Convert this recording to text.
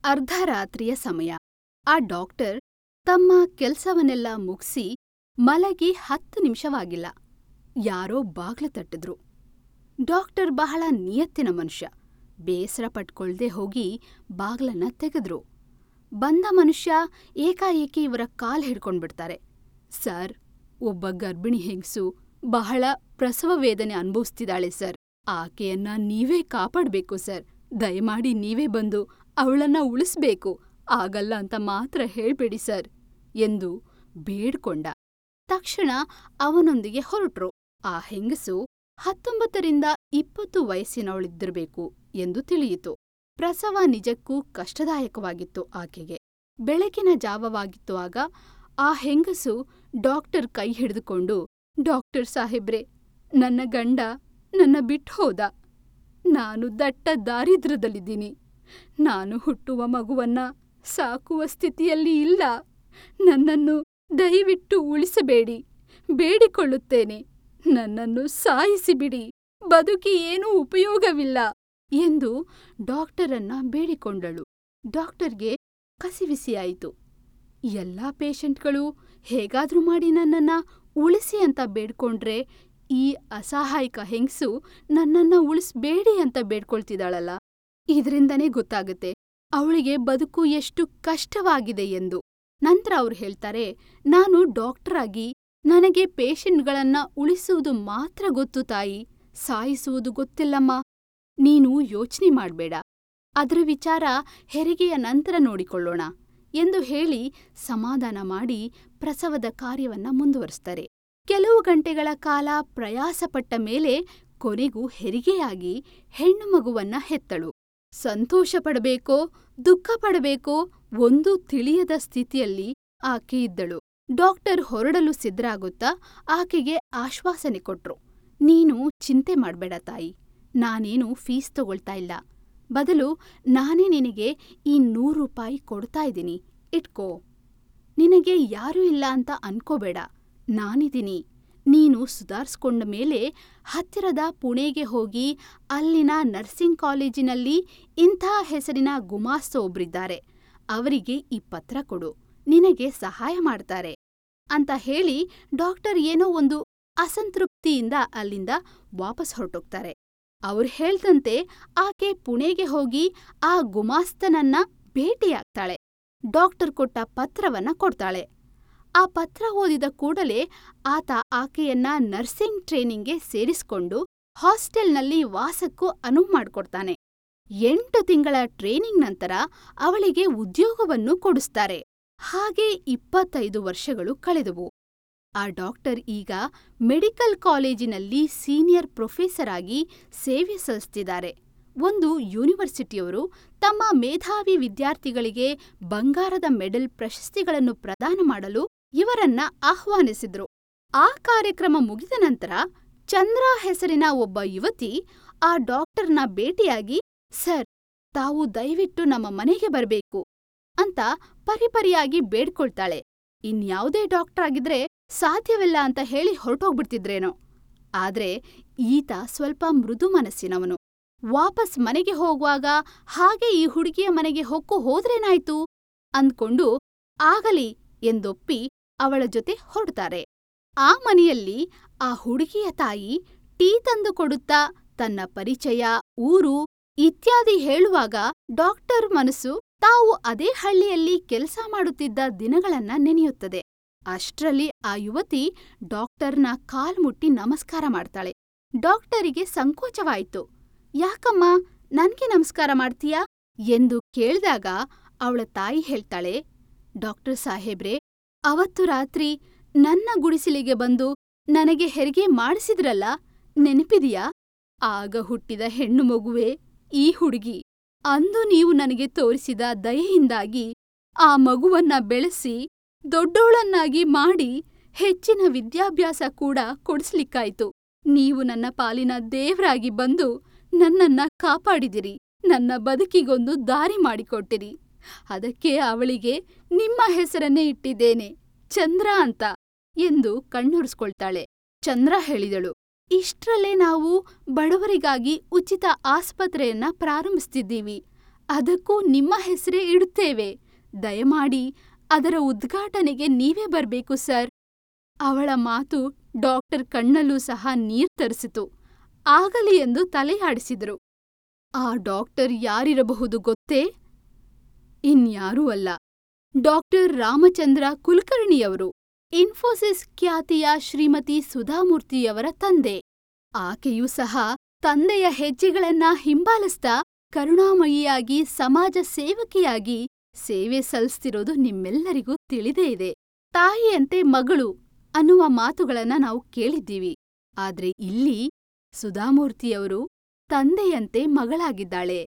ಅರ್ಧರಾತ್ರಿಯ ಸಮಯ. ಆ ಡಾಕ್ಟರ್ ತಮ್ಮ ಕೆಲ್ಸವನ್ನೆಲ್ಲ ಮುಗ್ಸಿ ಮಲಗಿ 10 ನಿಮಿಷವಾಗಿಲ್ಲ. ಯಾರೋ ಬಾಗ್ಲು ತಟ್ಟಿದ್ರು. ಡಾಕ್ಟರ್ ಬಹಳ ನಿಯತ್ತಿನ ಮನುಷ್ಯ. ಬೇಸರ ಪಟ್ಕೊಳ್ದೆ ಹೋಗಿ ಬಾಗ್ಲನ್ನ ತೆಗೆದ್ರು. ಬಂದ ಮನುಷ್ಯ ಏಕಾಏಕಿ ಇವರ ಕಾಲ್ ಹಿಡ್ಕೊಂಡ್ಬಿಡ್ತಾರೆ. ಸರ್, ಒಬ್ಬ ಗರ್ಭಿಣಿ ಹೆಂಗ್ಸು ಬಹಳ ಪ್ರಸವ ವೇದನೆ ಅನುಭವಿಸ್ತಿದ್ದಾಳೆ ಸರ್. ಆಕೆಯನ್ನ ನೀವೇ ಕಾಪಾಡ್ಬೇಕು ಸರ್. ದಯಮಾಡಿ ನೀವೇ ಬಂದು ಅವಳನ್ನ ಉಳಿಸ್ಬೇಕು. ಆಗಲ್ಲ ಅಂತ ಮಾತ್ರ ಹೇಳ್ಬೇಡಿ ಸರ್ ಎಂದು ಬೇಡ್ಕೊಂಡ. ತಕ್ಷಣ ಅವನೊಂದಿಗೆ ಹೊರಟ್ರು. ಆ ಹೆಂಗಸು 19ರಿಂದ 20 ವಯಸ್ಸಿನವಳಿದ್ದಿರಬೇಕು ಎಂದು ತಿಳಿಯಿತು. ಪ್ರಸವ ನಿಜಕ್ಕೂ ಕಷ್ಟದಾಯಕವಾಗಿತ್ತು ಆಕೆಗೆ. ಬೆಳಗಿನ ಜಾವವಾಗಿತ್ತು ಆಗ. ಆ ಹೆಂಗಸು ಡಾಕ್ಟರ್ ಕೈ ಹಿಡಿದುಕೊಂಡು, ಡಾಕ್ಟರ್ ಸಾಹೇಬ್ರೆ, ನನ್ನ ಗಂಡ ನನ್ನ ಬಿಟ್ಟು ಹೋದ. ನಾನು ದಟ್ಟ ದಾರಿದ್ರ್ಯದಲ್ಲಿದ್ದೀನಿ. ನಾನು ಹುಟ್ಟುವ ಮಗುವನ್ನ ಸಾಕುವ ಸ್ಥಿತಿಯಲ್ಲಿ ಇಲ್ಲ. ನನ್ನನ್ನು ದಯವಿಟ್ಟು ಉಳಿಸಬೇಡಿ, ಬೇಡಿಕೊಳ್ಳುತ್ತೇನೆ. ನನ್ನನ್ನು ಸಾಯಿಸಿಬಿಡಿ, ಬದುಕಿ ಏನೂ ಉಪಯೋಗವಿಲ್ಲ ಎಂದು ಡಾಕ್ಟರನ್ನ ಬೇಡಿಕೊಂಡಳು. ಡಾಕ್ಟರ್ಗೆ ಕಸಿವಿಸಿಯಾಯಿತು. ಎಲ್ಲಾ ಪೇಷಂಟ್ಗಳು ಹೇಗಾದ್ರೂ ಮಾಡಿ ನನ್ನನ್ನ ಉಳಿಸಿ ಅಂತ ಬೇಡ್ಕೊಂಡ್ರೆ, ಈ ಅಸಹಾಯಕ ಹೆಂಗ್ಸು ನನ್ನನ್ನ ಉಳಿಸ್ಬೇಡಿ ಅಂತ ಬೇಡ್ಕೊಳ್ತಿದ್ದಾಳಲ್ಲ, ಇದರಿಂದನೇ ಗೊತ್ತಾಗುತ್ತೆ ಅವಳಿಗೆ ಬದುಕು ಎಷ್ಟು ಕಷ್ಟವಾಗಿದೆ ಎಂದು. ನಂತರ ಅವ್ರು ಹೇಳ್ತಾರೆ, ನಾನು ಡಾಕ್ಟರಾಗಿ ನನಗೆ ಪೇಷಂಟ್ಗಳನ್ನ ಉಳಿಸುವುದು ಮಾತ್ರ ಗೊತ್ತು ತಾಯಿ, ಸಾಯಿಸುವುದು ಗೊತ್ತಿಲ್ಲಮ್ಮ. ನೀನು ಯೋಚನೆ ಮಾಡ್ಬೇಡ, ಅದರ ವಿಚಾರ ಹೆರಿಗೆಯ ನಂತರ ನೋಡಿಕೊಳ್ಳೋಣ ಎಂದು ಹೇಳಿ ಸಮಾಧಾನ ಮಾಡಿ ಪ್ರಸವದ ಕಾರ್ಯವನ್ನ ಮುಂದುವರಿಸ್ತಾರೆ. ಕೆಲವು ಗಂಟೆಗಳ ಕಾಲ ಪ್ರಯಾಸಪಟ್ಟ ಮೇಲೆ ಕೊನೆಗೂ ಹೆರಿಗೆಯಾಗಿ ಹೆಣ್ಣು ಮಗುವನ್ನ ಹೆತ್ತಳು. ಸಂತೋಷ ಪಡಬೇಕೋ ದುಃಖ ಪಡಬೇಕೋ ಒಂದೂ ತಿಳಿಯದ ಸ್ಥಿತಿಯಲ್ಲಿ ಆಕೆ ಇದ್ದಳು. ಡಾಕ್ಟರ್ ಹೊರಡಲು ಸಿದ್ಧರಾಗುತ್ತಾ ಆಕೆಗೆ ಆಶ್ವಾಸನೆ ಕೊಟ್ರು. ನೀನು ಚಿಂತೆ ಮಾಡ್ಬೇಡ ತಾಯಿ, ನಾನೇನು ಫೀಸ್ ತಗೊಳ್ತಾ ಇಲ್ಲ. ಬದಲು ನಾನೇ ನಿನಗೆ ಈ 100 ರೂಪಾಯಿ ಕೊಡ್ತಾ ಇದ್ದೀನಿ, ಇಟ್ಕೋ. ನಿನಗೆ ಯಾರೂ ಇಲ್ಲ ಅಂತ ಅನ್ಕೋಬೇಡ, ನಾನಿದ್ದೀನಿ. ನೀನು ಸುಧಾರಿಸ್ಕೊಂಡ ಮೇಲೆ ಹತ್ತಿರದ ಪುಣೆಗೆ ಹೋಗಿ ಅಲ್ಲಿನ ನರ್ಸಿಂಗ್ ಕಾಲೇಜಿನಲ್ಲಿ ಇಂಥ ಹೆಸರಿನ ಗುಮಾಸ್ತ ಒಬ್ರಿದ್ದಾರೆ, ಅವರಿಗೆ ಈ ಪತ್ರ ಕೊಡು, ನಿನಗೆ ಸಹಾಯ ಮಾಡ್ತಾರೆ ಅಂತ ಹೇಳಿ ಡಾಕ್ಟರ್ ಏನೋ ಒಂದು ಅಸಂತೃಪ್ತಿಯಿಂದ ಅಲ್ಲಿಂದ ವಾಪಸ್ ಹೊರಟೋಗ್ತಾರೆ. ಅವ್ರು ಹೇಳ್ದಂತೆ ಆಕೆ ಪುಣೆಗೆ ಹೋಗಿ ಆ ಗುಮಾಸ್ತನನ್ನ ಭೇಟಿಯಾಗ್ತಾಳೆ. ಡಾಕ್ಟರ್ ಕೊಟ್ಟ ಪತ್ರವನ್ನ ಕೊಡ್ತಾಳೆ. ಆ ಪತ್ರ ಓದಿದ ಕೂಡಲೇ ಆತ ಆಕೆಯನ್ನ ನರ್ಸಿಂಗ್ ಟ್ರೈನಿಂಗ್ಗೆ ಸೇರಿಸ್ಕೊಂಡು ಹಾಸ್ಟೆಲ್ನಲ್ಲಿ ವಾಸಕ್ಕೂ ಅನುವು ಮಾಡ್ಕೊಡ್ತಾನೆ. 8 ತಿಂಗಳ ಟ್ರೈನಿಂಗ್ ನಂತರ ಅವಳಿಗೆ ಉದ್ಯೋಗವನ್ನು ಕೊಡಿಸ್ತಾರೆ. ಹಾಗೆ 25 ವರ್ಷಗಳು ಕಳೆದವು. ಆ ಡಾಕ್ಟರ್ ಈಗ ಮೆಡಿಕಲ್ ಕಾಲೇಜಿನಲ್ಲಿ ಸೀನಿಯರ್ ಪ್ರೊಫೆಸರ್ ಆಗಿ ಸೇವೆ ಸಲ್ಲಿಸ್ತಿದ್ದಾರೆ. ಒಂದು ಯೂನಿವರ್ಸಿಟಿಯವರು ತಮ್ಮ ಮೇಧಾವಿ ವಿದ್ಯಾರ್ಥಿಗಳಿಗೆ ಬಂಗಾರದ ಮೆಡಲ್ ಪ್ರಶಸ್ತಿಗಳನ್ನು ಪ್ರದಾನ ಮಾಡಲು ಇವರನ್ನ ಆಹ್ವಾನಿಸಿದ್ರು. ಆ ಕಾರ್ಯಕ್ರಮ ಮುಗಿದ ನಂತರ ಚಂದ್ರಾ ಹೆಸರಿನ ಒಬ್ಬ ಯುವತಿ ಆ ಡಾಕ್ಟರ್ನ ಭೇಟಿಯಾಗಿ, ಸರ್, ತಾವು ದಯವಿಟ್ಟು ನಮ್ಮ ಮನೆಗೆ ಬರಬೇಕು ಅಂತ ಪರಿಪರಿಯಾಗಿ ಬೇಡ್ಕೊಳ್ತಾಳೆ. ಇನ್ಯಾವುದೇ ಡಾಕ್ಟರ್ ಆಗಿದ್ರೆ ಸಾಧ್ಯವಿಲ್ಲ ಅಂತ ಹೇಳಿ ಹೊರಟೋಗ್ಬಿಡ್ತಿದ್ರೇನೋ. ಆದ್ರೆ ಈತ ಸ್ವಲ್ಪ ಮೃದು ಮನಸ್ಸಿನವನು. ವಾಪಸ್ ಮನೆಗೆ ಹೋಗುವಾಗ ಹಾಗೆ ಈ ಹುಡುಗಿಯ ಮನೆಗೆ ಹೊಕ್ಕು ಹೋದ್ರೇನಾಯ್ತು ಅಂದ್ಕೊಂಡು ಆಗಲಿ ಎಂದೊಪ್ಪಿ ಅವಳ ಜೊತೆ ಹೊರಡ್ತಾರೆ. ಆ ಮನೆಯಲ್ಲಿ ಆ ಹುಡುಗಿಯ ತಾಯಿ ಟೀ ತಂದು ಕೊಡುತ್ತಾ ತನ್ನ ಪರಿಚಯ, ಊರು ಇತ್ಯಾದಿ ಹೇಳುವಾಗ ಡಾಕ್ಟರ್ ಮನಸ್ಸು ತಾವು ಅದೇ ಹಳ್ಳಿಯಲ್ಲಿ ಕೆಲಸ ಮಾಡುತ್ತಿದ್ದ ದಿನಗಳನ್ನ ನೆನೆಯುತ್ತದೆ. ಅಷ್ಟ್ರಲ್ಲಿ ಆ ಯುವತಿ ಡಾಕ್ಟರ್ನ ಕಾಲ್ಮುಟ್ಟಿ ನಮಸ್ಕಾರ ಮಾಡ್ತಾಳೆ. ಡಾಕ್ಟರಿಗೆ ಸಂಕೋಚವಾಯಿತು. ಯಾಕಮ್ಮ ನನ್ಗೆ ನಮಸ್ಕಾರ ಮಾಡ್ತೀಯಾ ಎಂದು ಕೇಳಿದಾಗ ಅವಳ ತಾಯಿ ಹೇಳ್ತಾಳೆ, ಡಾಕ್ಟರ್ ಸಾಹೇಬ್ರೆ, ಅವತ್ತು ರಾತ್ರಿ ನನ್ನ ಗುಡಿಸಲಿಗೆ ಬಂದು ನನಗೆ ಹೆರಿಗೆ ಮಾಡಿಸಿದ್ರಲ್ಲ, ನೆನಪಿದೆಯಾ? ಆಗ ಹುಟ್ಟಿದ ಹೆಣ್ಣು ಮಗುವೆ ಈ ಹುಡುಗಿ. ಅಂದು ನೀವು ನನಗೆ ತೋರಿಸಿದ ದಯೆಯಿಂದಾಗಿ ಆ ಮಗುವನ್ನ ಬೆಳೆಸಿ ದೊಡ್ಡೋಳನ್ನಾಗಿ ಮಾಡಿ ಹೆಚ್ಚಿನ ವಿದ್ಯಾಭ್ಯಾಸ ಕೂಡ ಕೊಡಿಸ್ಲಿಕ್ಕಾಯ್ತು. ನೀವು ನನ್ನ ಪಾಲಿನ ದೇವ್ರಾಗಿ ಬಂದು ನನ್ನನ್ನ ಕಾಪಾಡಿದಿರಿ, ನನ್ನ ಬದುಕಿಗೊಂದು ದಾರಿ ಮಾಡಿಕೊಟ್ಟಿರಿ. ಅದಕ್ಕೆ ಅವಳಿಗೆ ನಿಮ್ಮ ಹೆಸರನ್ನೇ ಇಟ್ಟಿದ್ದೇನೆ, ಚಂದ್ರ ಅಂತ ಎಂದು ಕಣ್ಣೊರೆಸ್ಕೊಳ್ತಾಳೆ. ಚಂದ್ರ ಹೇಳಿದಳು, ಇಷ್ಟ್ರಲ್ಲೇ ನಾವು ಬಡವರಿಗಾಗಿ ಉಚಿತ ಆಸ್ಪತ್ರೆಯನ್ನ ಪ್ರಾರಂಭಿಸ್ತಿದ್ದೀವಿ. ಅದಕ್ಕೂ ನಿಮ್ಮ ಹೆಸರೇ ಇಡುತ್ತೇವೆ. ದಯಮಾಡಿ ಅದರ ಉದ್ಘಾಟನೆಗೆ ನೀವೇ ಬರ್ಬೇಕು ಸರ್. ಅವಳ ಮಾತು ಡಾಕ್ಟರ್ ಕಣ್ಣಲ್ಲೂ ಸಹ ನೀರ್ ತರಿಸಿತು. ಆಗಲಿ ಎಂದು ತಲೆಯಾಡಿಸಿದರು. ಆ ಡಾಕ್ಟರ್ ಯಾರಿರಬಹುದು ಗೊತ್ತೇ? ಇನ್ಯಾರೂ ಅಲ್ಲ, ಡಾಕ್ಟರ್ ರಾಮಚಂದ್ರ ಕುಲಕರ್ಣಿಯವರು, ಇನ್ಫೋಸಿಸ್ ಖ್ಯಾತಿಯ ಶ್ರೀಮತಿ ಸುಧಾಮೂರ್ತಿಯವರ ತಂದೆ. ಆಕೆಯೂ ಸಹ ತಂದೆಯ ಹೆಜ್ಜೆಗಳನ್ನ ಹಿಂಬಾಲಿಸ್ತಾ ಕರುಣಾಮಯಿಯಾಗಿ ಸಮಾಜ ಸೇವಕಿಯಾಗಿ ಸೇವೆ ಸಲ್ಲಿಸ್ತಿರೋದು ನಿಮ್ಮೆಲ್ಲರಿಗೂ ತಿಳಿದೇ ಇದೆ. ತಾಯಿಯಂತೆ ಮಗಳು ಅನ್ನುವ ಮಾತುಗಳನ್ನ ನಾವು ಕೇಳಿದ್ದೀವಿ. ಆದ್ರೆ ಇಲ್ಲಿ ಸುಧಾಮೂರ್ತಿಯವರು ತಂದೆಯಂತೆ ಮಗಳಾಗಿದ್ದಾಳೆ.